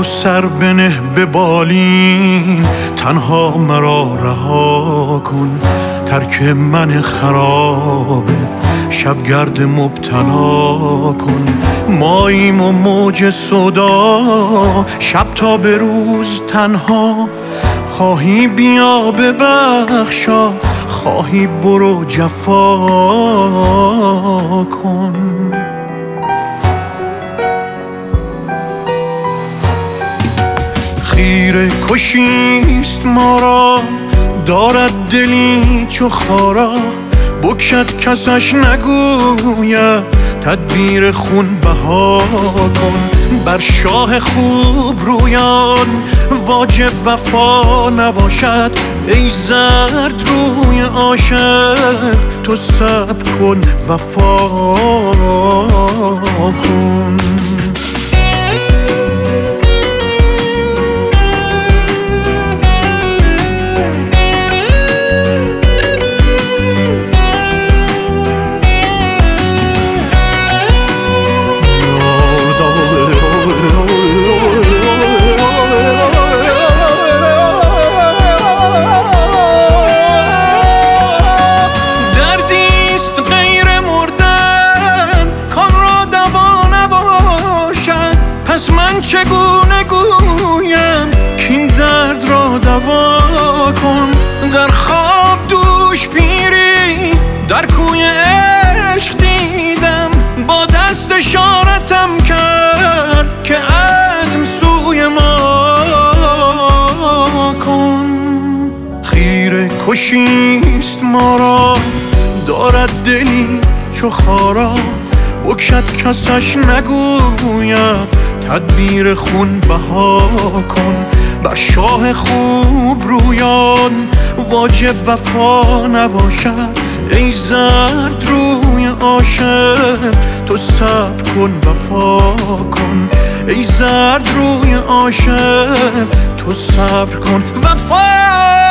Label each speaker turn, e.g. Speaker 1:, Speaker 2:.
Speaker 1: سر بنه به بالین، تنها مرا رها کن. ترک من خرابه شبگرد مبتلا کن. ماییم و موج صدا، شب تا به روز تنها. خواهی بیا ببخشا، خواهی برو جفا کن. خیره کشیست ما را، دارد دلی چو خارا. بکشد کسش نگوید، تدبیر خون بها کن. بر شاه خوب رویان واجب وفا نباشد. ای زرد روی عاشق تو صبر کن وفا کن. چگونه گویم کین درد را دوا کن. در خواب دوش پیری در کوی عشق دیدم، با دست اشارتم کرد که عزم سوی ما کن. خیره کشیست ما را، دارد دلی چو خارا. بکشد کسش نگوید، تدبیر خون بها کن. بر شاه خوب رویان واجب وفا نباشد. ای زرد روی عاشق تو صبر کن وفا کن. ای زرد روی عاشق تو صبر کن وفا